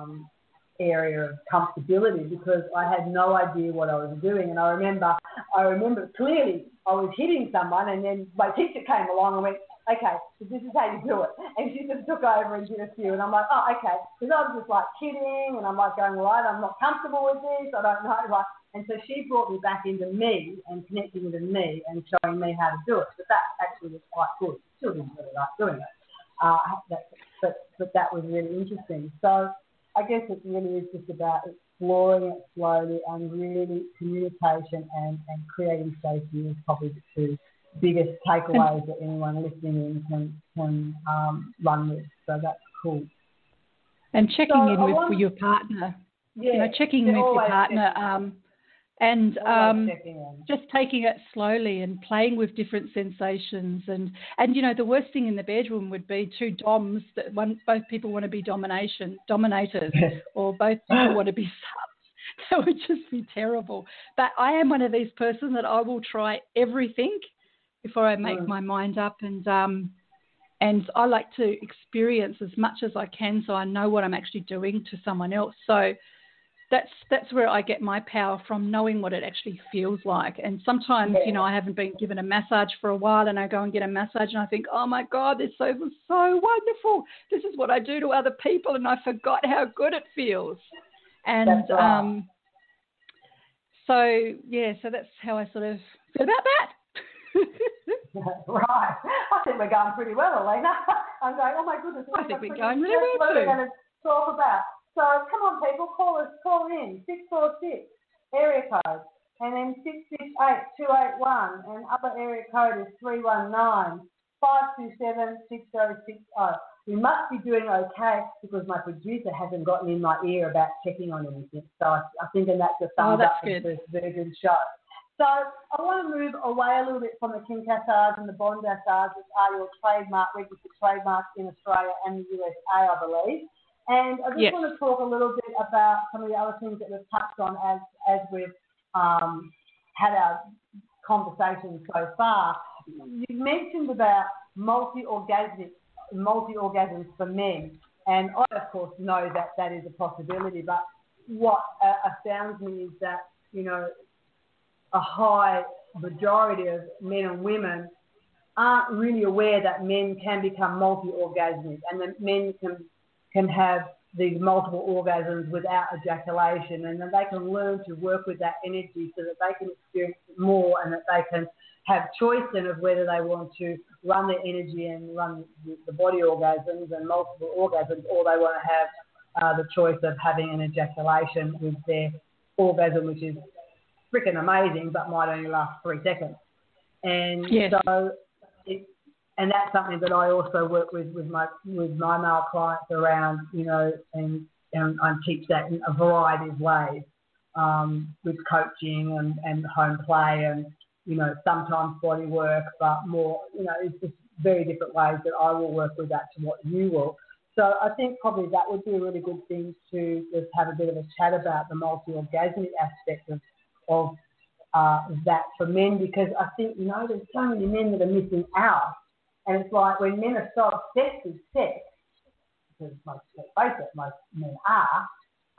area of comfortability because I had no idea what I was doing. And I remember clearly I was hitting someone, and then my teacher came along and went, okay, so this is how you do it. And she just took over and did a few. And I'm like, oh, okay. Because I was just like kidding. And I'm like going, well, I'm not comfortable with this. I don't know. Like, and so she brought me back into me and connecting with me and showing me how to do it. But that actually was quite good. Still didn't really like doing it. But that was really interesting. So I guess it really is just about exploring it slowly, and really communication and creating safety is probably the two biggest takeaways that anyone listening in can run with. So that's cool. And checking in with your partner. Yeah, checking with your partner. Just taking it slowly and playing with different sensations. And the worst thing in the bedroom would be two doms that both people want to be dominators, or both people want to be subs. That would just be terrible. But I am one of these persons that I will try everything before I make my mind up. And I like to experience as much as I can, so I know what I'm actually doing to someone else. So that's where I get my power from, knowing what it actually feels like. And sometimes, I haven't been given a massage for a while, and I go and get a massage and I think, oh my God, this was so wonderful. This is what I do to other people, and I forgot how good it feels. And so that's how I sort of feel about that. Right. I think we're going pretty well, Alina. I'm going, oh my goodness. I think we're going really well too. What are we going to talk about? So come on, people, call in 646 area code, and then 668-281, and other area code is 319-527-6060. We must be doing okay because my producer hasn't gotten in my ear about checking on anything. So I think that's a thumbs up for this very good show. So I want to move away a little bit from the Kincassage and the Bondasage, which are your registered trademarks in Australia and the USA, I believe. And I just want to talk a little bit about some of the other things that we've touched on as we've had our conversation so far. You mentioned about multi-orgasms for men, and I, of course, know that is a possibility, but what astounds me is that, a high majority of men and women aren't really aware that men can become multi-orgasmic, and that men can have these multiple orgasms without ejaculation, and that they can learn to work with that energy so that they can experience it more, and that they can have choice then of whether they want to run their energy and run the body orgasms and multiple orgasms, or they want to have the choice of having an ejaculation with their orgasm, which is freaking amazing, but might only last 3 seconds. And so, and that's something that I also work with my male clients around, and I teach that in a variety of ways, with coaching and home play and, sometimes body work, but more, it's just very different ways that I will work with that to what you will. So I think probably that would be a really good thing to just have a bit of a chat about the multi-orgasmic aspect of that for men, because I think, there's so many men that are missing out. And it's like when men are so obsessed with sex, because let's face it, most men are,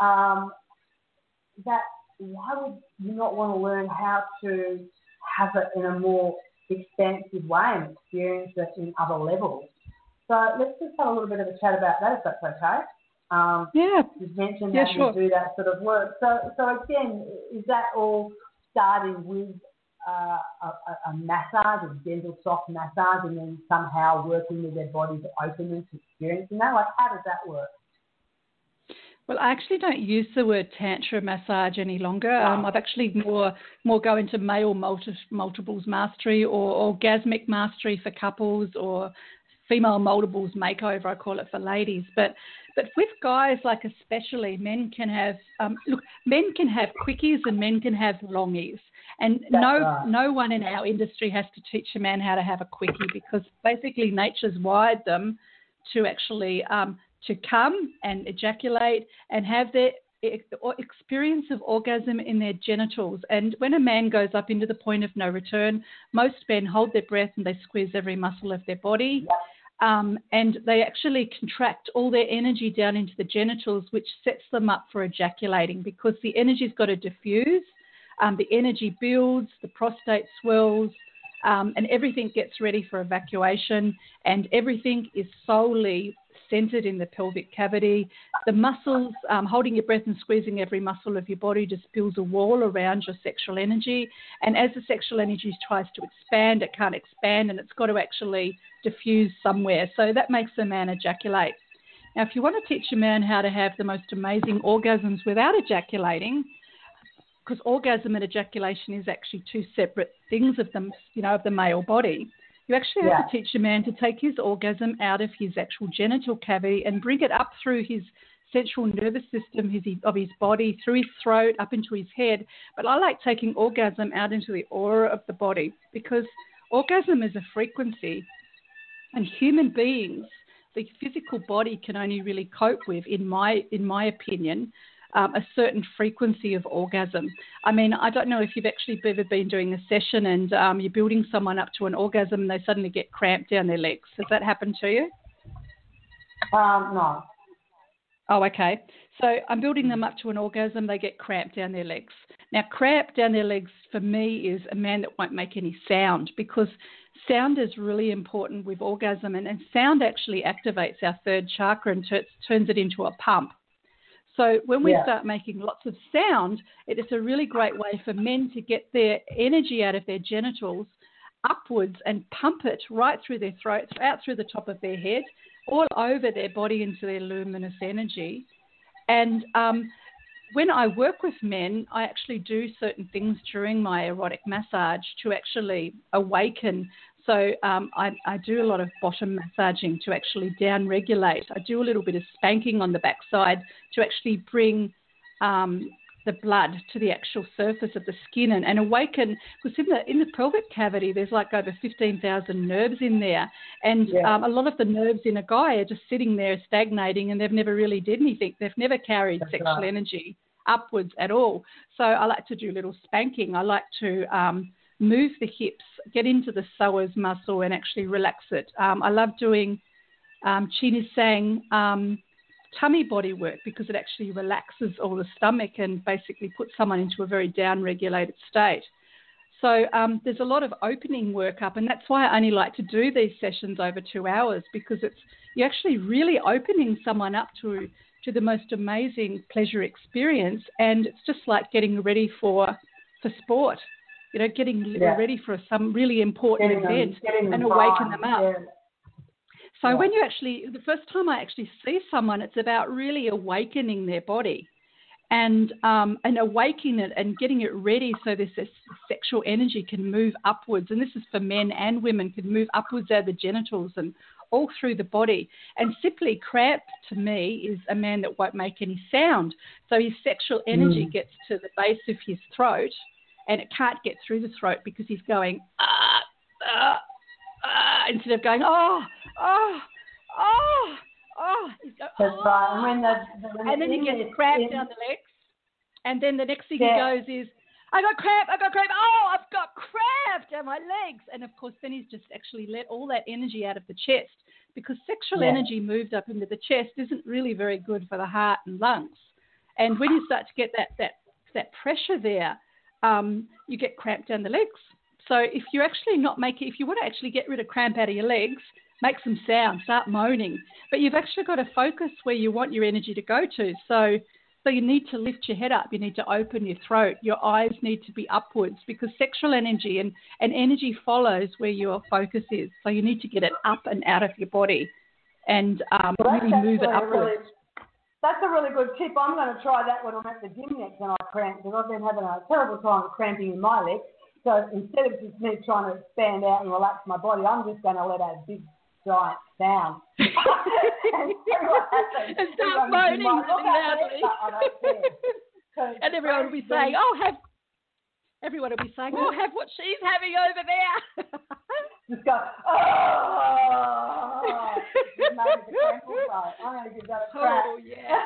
that why would you not want to learn how to have it in a more expansive way and experience it in other levels? So let's just have a little bit of a chat about that, if that's okay. You've mentioned how you do that sort of work. So again, is that all starting with a massage, a gentle, soft massage, and then somehow working with their body to open them to experiencing that? Like, how does that work? Well, I actually don't use the word tantra massage any longer. I've actually more go into male multiples mastery or orgasmic mastery for couples, or female multiples makeover, I call it, for ladies. But with guys, like especially, men can have men can have quickies and men can have longies. And no one in our industry has to teach a man how to have a quickie, because basically nature's wired them to actually to come and ejaculate and have their experience of orgasm in their genitals. And when a man goes up into the point of no return, most men hold their breath and they squeeze every muscle of their body. And they actually contract all their energy down into the genitals, which sets them up for ejaculating, because the energy's got to diffuse. The energy builds, the prostate swells, and everything gets ready for evacuation, and everything is solely centered in the pelvic cavity. The muscles, holding your breath and squeezing every muscle of your body, just builds a wall around your sexual energy. And as the sexual energy tries to expand, it can't expand, and it's got to actually diffuse somewhere. So that makes the man ejaculate. Now, if you want to teach a man how to have the most amazing orgasms without ejaculating, because orgasm and ejaculation is actually two separate things of them, of the male body. You actually have to teach a man to take his orgasm out of his actual genital cavity and bring it up through his central nervous system of his body, through his throat, up into his head. But I like taking orgasm out into the aura of the body, because orgasm is a frequency, and human beings, the physical body can only really cope with, in my opinion, a certain frequency of orgasm. I mean, I don't know if you've actually ever been doing a session and you're building someone up to an orgasm and they suddenly get cramped down their legs. Has that happened to you? No. Oh, okay. So I'm building them up to an orgasm, they get cramped down their legs. Now, cramp down their legs for me is a man that won't make any sound, because sound is really important with orgasm, and sound actually activates our third chakra and turns it into a pump. So when we start making lots of sound, it is a really great way for men to get their energy out of their genitals upwards and pump it right through their throats, out through the top of their head, all over their body into their luminous energy. And when I work with men, I actually do certain things during my erotic massage to actually awaken. So I do a lot of bottom massaging to actually down-regulate. I do a little bit of spanking on the backside to actually bring the blood to the actual surface of the skin and awaken. Because in the pelvic cavity, there's like over 15,000 nerves in there. And a lot of the nerves in a guy are just sitting there stagnating, and they've never really did anything. They've never carried sexual energy upwards at all. So I like to do little spanking. I like to move the hips, get into the psoas muscle and actually relax it. I love doing Chinisang tummy body work, because it actually relaxes all the stomach and basically puts someone into a very down-regulated state. So there's a lot of opening work up, and that's why I only like to do these sessions over 2 hours, because you're actually really opening someone up to the most amazing pleasure experience, and it's just like getting ready for sport. Getting ready for some really important event and awaken them up. So when the first time I actually see someone, it's about really awakening their body and awakening it and getting it ready so this sexual energy can move upwards. And this is for men and women, can move upwards out of the genitals and all through the body. And simply cramp, to me, is a man that won't make any sound. So his sexual energy gets to the base of his throat, and it can't get through the throat because he's going, instead of going, He's going, that's right. And then he gets cramped down the legs. And then the next thing he goes is, I got cramp. Oh, I've got cramp down my legs. And, of course, then he's just actually let all that energy out of the chest, because sexual energy moved up into the chest isn't really very good for the heart and lungs. And when you start to get that pressure there, you get cramp down the legs. So if you want to actually get rid of cramp out of your legs, make some sound, start moaning. But you've actually got to focus where you want your energy to go to. So you need to lift your head up. You need to open your throat. Your eyes need to be upwards, because sexual energy and energy follows where your focus is. So you need to get it up and out of your body and really move it upwards. That's a really good tip. I'm going to try that when I'm at the gym next when I cramp, because I've been having a terrible time cramping in my legs. So instead of just me trying to expand out and relax my body, I'm just going to let out a big, giant sound. and start moaning really loudly. And everyone will be saying, everyone will be saying, have what she's having over there. Just go, I'm going to give that a crack. Oh, yeah.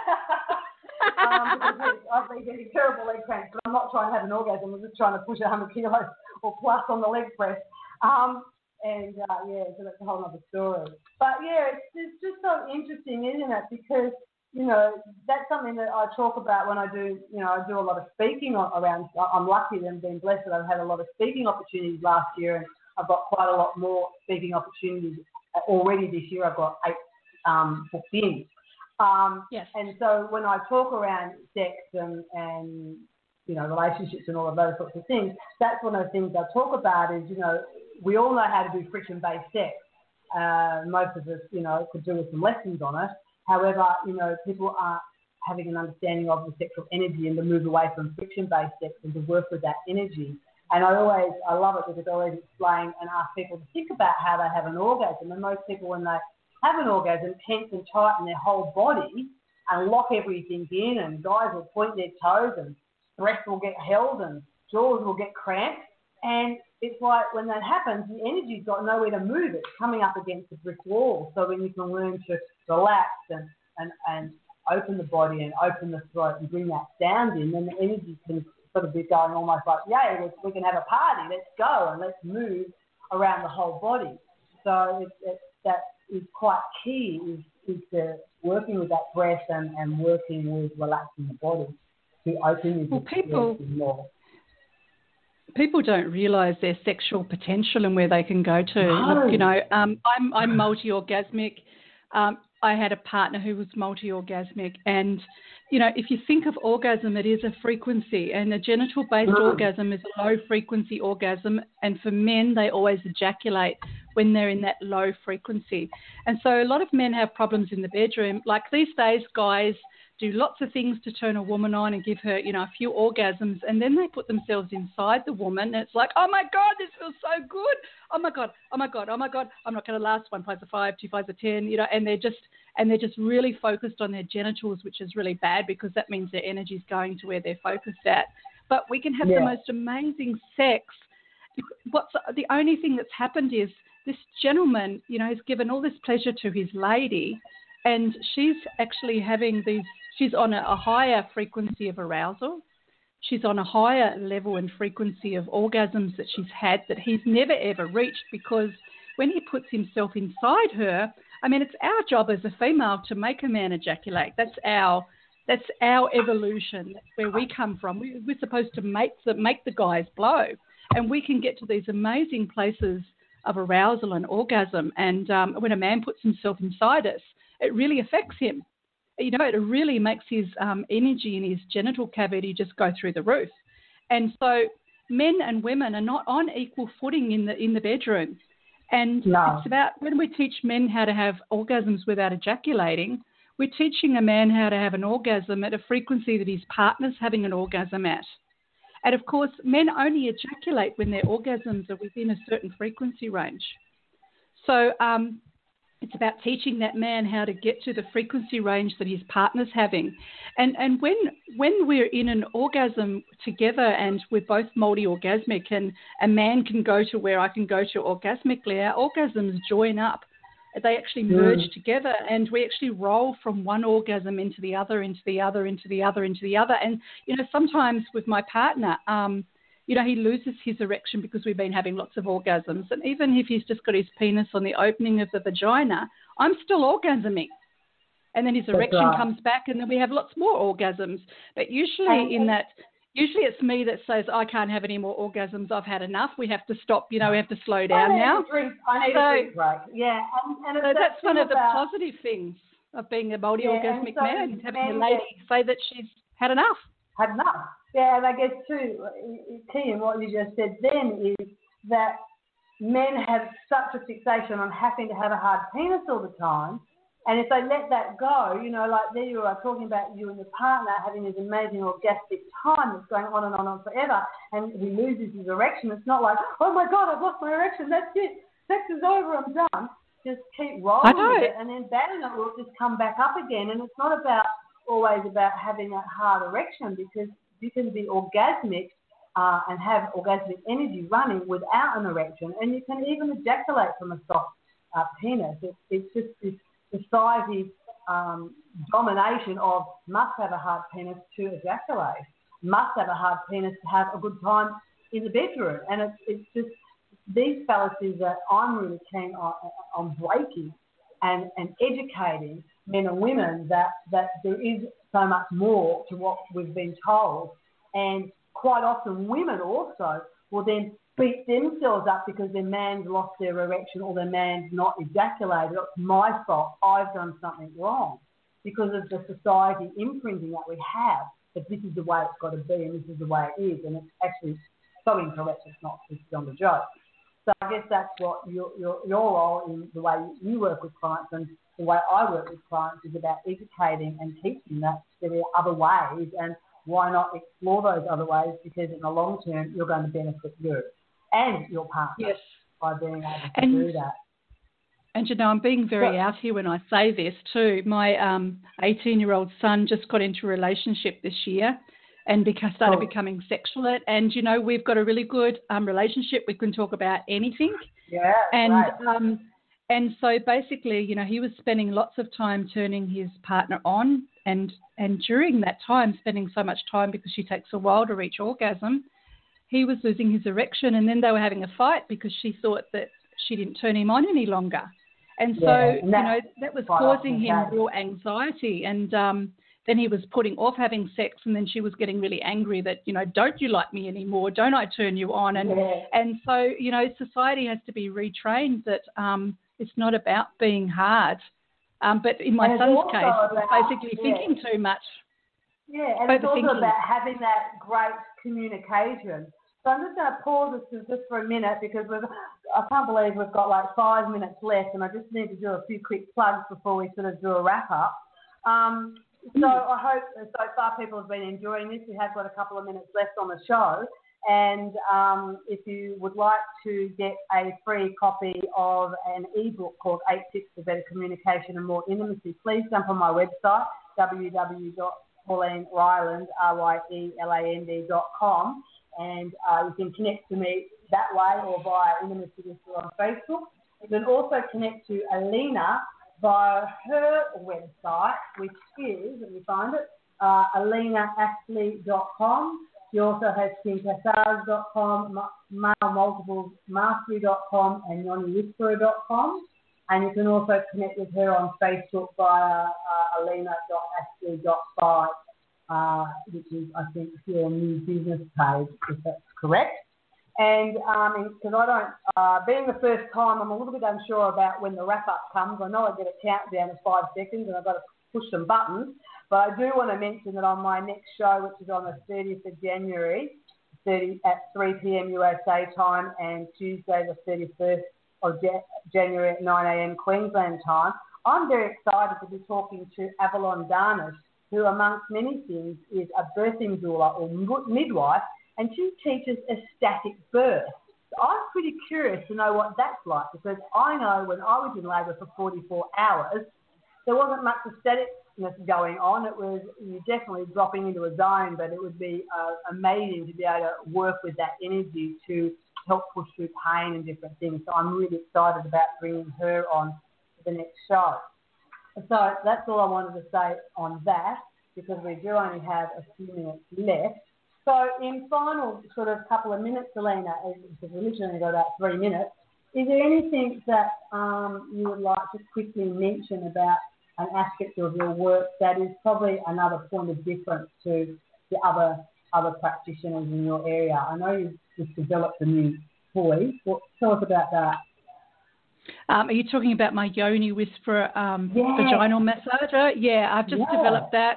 I've been getting terrible leg cramps, but I'm not trying to have an orgasm. I'm just trying to push 100 kilos or plus on the leg press. So that's a whole other story. But, it's just so interesting, isn't it? Because, that's something that I talk about when I do, I do a lot of speaking around. I'm lucky and been blessed that I've had a lot of speaking opportunities last year, and I've got quite a lot more speaking opportunities already this year. I've got 8 booked in. Yes. And so when I talk around sex and relationships and all of those sorts of things, that's one of the things I talk about is, we all know how to do friction-based sex. Most of us, could do with some lessons on it. However, people aren't having an understanding of the sexual energy and to move away from friction-based sex and to work with that energy. And I love it because I always explain and ask people to think about how they have an orgasm. And most people, when they have an orgasm, tense and tighten their whole body and lock everything in, and guys will point their toes and breath will get held and jaws will get cramped. And it's like when that happens, the energy's got nowhere to move. It's coming up against a brick wall. So when you can learn to relax and open the body and open the throat and bring that sound in, then the energy can sort of be going almost like, yay, we can have a party, let's go and let's move around the whole body. So that is quite key, is the working with that breath and working with relaxing the body to open your more. People don't realise their sexual potential and where they can go to. No. Look, I'm multi-orgasmic. I had a partner who was multi-orgasmic, and if you think of orgasm, it is a frequency, and a genital-based orgasm is a low-frequency orgasm, and for men, they always ejaculate when they're in that low frequency. And so a lot of men have problems in the bedroom. Like these days, guys do lots of things to turn a woman on and give her, a few orgasms, and then they put themselves inside the woman, and it's like, oh my God, this feels so good. Oh my God, I'm not going to last. 1 5 5, 2 5 10, and they're just really focused on their genitals, which is really bad because that means their energy's going to where they're focused at. But we can have the most amazing sex. The only thing that's happened is this gentleman, has given all this pleasure to his lady, and she's actually having she's on a higher frequency of arousal. She's on a higher level and frequency of orgasms that she's had that he's never, ever reached, because when he puts himself inside her, it's our job as a female to make a man ejaculate. That's our evolution. That's where we come from. We're supposed to make the guys blow, and we can get to these amazing places of arousal and orgasm. And when a man puts himself inside us, it really affects him. It really makes his energy in his genital cavity just go through the roof. And so men and women are not on equal footing in the bedroom. And it's about, when we teach men how to have orgasms without ejaculating, we're teaching a man how to have an orgasm at a frequency that his partner's having an orgasm at. And, of course, men only ejaculate when their orgasms are within a certain frequency range. So it's about teaching that man how to get to the frequency range that his partner's having. And when we're in an orgasm together and we're both multi-orgasmic, and a man can go to where I can go to orgasmically, our orgasms join up. They actually merge together, and we actually roll from one orgasm into the other, into the other, into the other, into the other. And, sometimes with my partner, he loses his erection because we've been having lots of orgasms. And even if he's just got his penis on the opening of the vagina, I'm still orgasming. And then his erection comes back, and then we have lots more orgasms. But usually usually it's me that says, I can't have any more orgasms. I've had enough. We have to stop. We have to slow down now. I need a drink break. Yeah. And so that's one of the positive things of being a multi-orgasmic man, having a lady say that she's had enough. Had enough. Yeah, and I guess, too, key in what you just said then is that men have such a fixation on having to have a hard penis all the time, and if they let that go, like there you are talking about you and your partner having this amazing orgasmic time that's going on and on and forever, and he loses his erection. It's not like, oh, my God, I've lost my erection, that's it, sex is over, I'm done. Just keep rolling with it, and then bad enough will just come back up again, and it's not always about having a hard erection, because you can be orgasmic and have orgasmic energy running without an erection, and you can even ejaculate from a soft penis. It's just this society domination of must have a hard penis to ejaculate, must have a hard penis to have a good time in the bedroom, and it's just these fallacies that I'm really keen on breaking and educating men and women that there is so much more to what we've been told. And quite often women also will then beat themselves up because their man's lost their erection or their man's not ejaculated. It's my fault. I've done something wrong, because of the society imprinting that we have, that this is the way it's got to be and this is the way it is. And it's actually so incorrect, it's not just on the joke. So I guess that's what your role in the way you work with clients and the way I work with clients is about educating and teaching that there are other ways, and why not explore those other ways, because in the long term you're going to benefit you and your partner by being able to do that. And, I'm being very out here when I say this too. My 18-year-old son just got into a relationship this year and started becoming sexual. And, we've got a really good relationship. We can talk about anything. Yeah, and so basically, he was spending lots of time turning his partner on, and during that time, spending so much time because she takes a while to reach orgasm, he was losing his erection, and then they were having a fight because she thought that she didn't turn him on any longer. And so, that was causing him real anxiety. And then he was putting off having sex, and then she was getting really angry that, don't you like me anymore? Don't I turn you on? And so, society has to be retrained that it's not about being hard. But in my son's case, it was basically thinking too much. Yeah, and it's also about having that great communication. So I'm just going to pause this just for a minute, because I can't believe we've got like 5 minutes left, and I just need to do a few quick plugs before we sort of do a wrap up. So I hope so far people have been enjoying this. We have got a couple of minutes left on the show, and if you would like to get a free copy of an ebook called 8 Tips for Better Communication and More Intimacy, please jump on my website, www.PaulineRyland.com, and you can connect to me that way or via Intimacy Whisperer on Facebook. You can also connect to Alina via her website, which is, let me find it, alinaashley.com. She also has kimcassars.com, male-multiples-mastery.com, and yoniwhisperer.com. And you can also connect with her on Facebook via alina.ashley.5. Which is, I think, your new business page, if that's correct. And because I don't, being the first time, I'm a little bit unsure about when the wrap-up comes. I know I get a countdown of 5 seconds and I've got to push some buttons. But I do want to mention that on my next show, which is on the 30th of January, at 3 p.m. USA time, and Tuesday the 31st of January at 9 a.m. Queensland time, I'm very excited to be talking to Avalon Darnish, who, amongst many things, is a birthing doula or midwife, and she teaches ecstatic birth. So I'm pretty curious to know what that's like, because I know when I was in labour for 44 hours, there wasn't much ecstaticness going on. It was, you're definitely dropping into a zone, but it would be amazing to be able to work with that energy to help push through pain and different things. So I'm really excited about bringing her on to the next show. So that's all I wanted to say on that, because we do only have a few minutes left. So in final sort of couple of minutes, Alina, because we literally got about 3 minutes, is there anything that you would like to quickly mention about an aspect of your work that is probably another point of difference to the other practitioners in your area? I know you've just developed a new toy. Tell us about that. Are you talking about my Yoni Whisperer vaginal massager? Yeah, I've just developed that.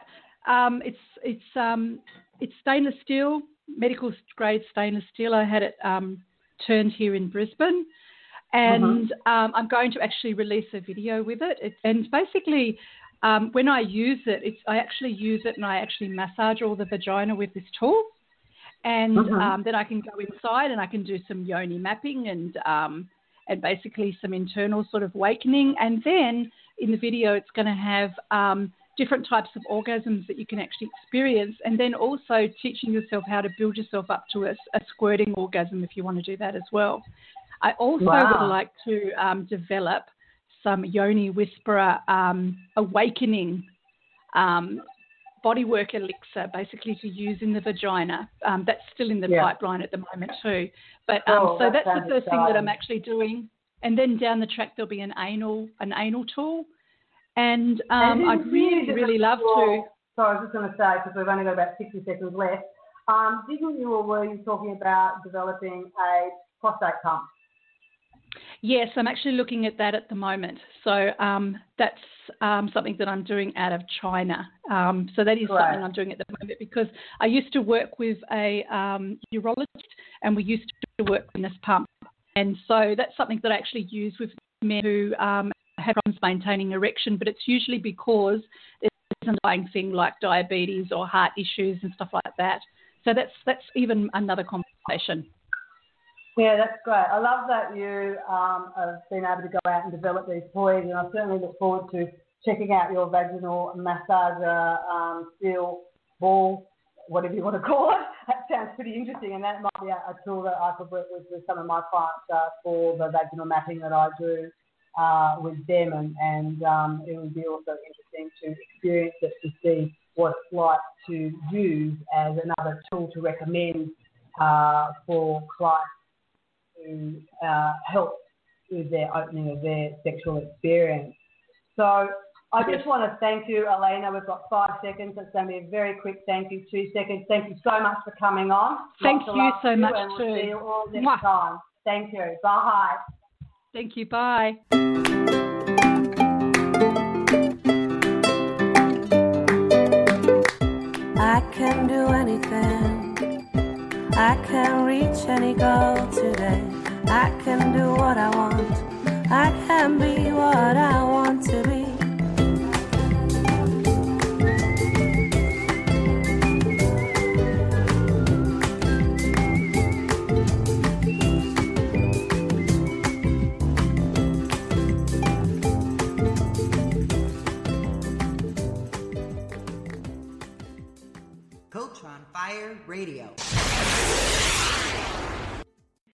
It's stainless steel, medical grade stainless steel. I had it turned here in Brisbane, and I'm going to actually release a video with it. And basically, when I use it, I actually use it and I actually massage all the vagina with this tool. And then I can go inside and I can do some yoni mapping and basically some internal sort of awakening. And then in the video, it's going to have different types of orgasms that you can actually experience, and then also teaching yourself how to build yourself up to a squirting orgasm if you want to do that as well. I also would like to develop some Yoni Whisperer awakening bodywork elixir, basically to use in the vagina. That's still in the pipeline at the moment too. But so that's the first thing that I'm actually doing. And then down the track there'll be an anal tool. And I'd really love to. Sorry, I was just going to say, because we've only got about 60 seconds left. Didn't you, or were you talking about developing a prostate pump? Yes, I'm actually looking at that at the moment. So that's something that I'm doing out of China. So that is something I'm doing at the moment, because I used to work with a urologist, and we used to work in this pump. And so that's something that I actually use with men who have problems maintaining erection, but it's usually because there's an underlying thing like diabetes or heart issues and stuff like that. So that's even another conversation. Yeah, that's great. I love that you have been able to go out and develop these toys, and I certainly look forward to checking out your vaginal massager steel ball, whatever you want to call it. That sounds pretty interesting, and that might be a tool that I could work with some of my clients for the vaginal mapping that I do with them, and it would be also interesting to experience it, to see what it's like to use as another tool to recommend for clients to help with their opening of their sexual experience. So I just want to thank you, Elena. We've got 5 seconds. It's going to be a very quick thank you, 2 seconds. Thank you so much for coming on. Thank you so much and too. We'll see you all next time. Thank you. Bye. Thank you. Bye. I can do anything. I can reach any goal today. I can do what I want. I can be what I want to be. Coach on Fire Radio.